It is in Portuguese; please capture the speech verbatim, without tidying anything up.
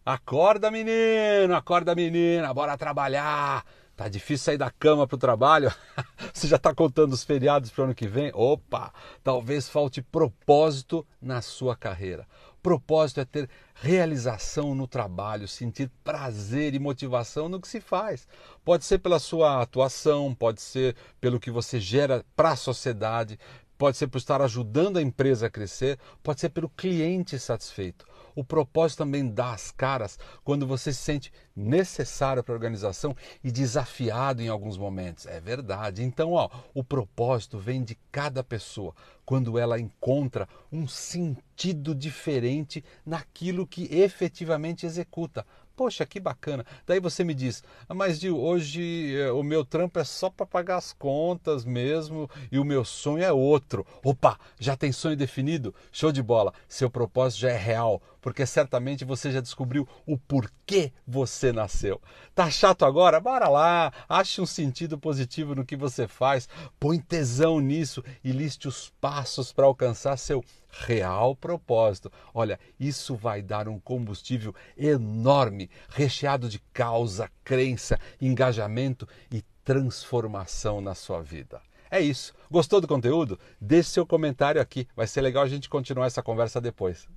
Acorda, menino, acorda, menina, bora trabalhar. Tá difícil sair da cama para o trabalho? Você já está contando os feriados para o ano que vem? Opa, talvez falte propósito na sua carreira. Propósito é ter realização no trabalho, sentir prazer e motivação no que se faz. Pode ser pela sua atuação, pode ser pelo que você gera para a sociedade, pode ser por estar ajudando a empresa a crescer, pode ser pelo cliente satisfeito. O propósito também dá as caras quando você se sente necessário para a organização e desafiado em alguns momentos. É verdade. Então, ó, o propósito vem de cada pessoa, quando ela encontra um sentido diferente naquilo que efetivamente executa. Poxa, que bacana. Daí você me diz, ah, mas Gil, hoje eh, o meu trampo é só para pagar as contas mesmo e o meu sonho é outro. Opa, já tem sonho definido? Show de bola. Seu propósito já é real, porque certamente você já descobriu o porquê você nasceu. Tá chato agora? Bora lá, ache um sentido positivo no que você faz, põe tesão nisso e liste os passos para alcançar seu real propósito. Olha, isso vai dar um combustível enorme, recheado de causa, crença, engajamento e transformação na sua vida. É isso. Gostou do conteúdo? Deixe seu comentário aqui. Vai ser legal a gente continuar essa conversa depois.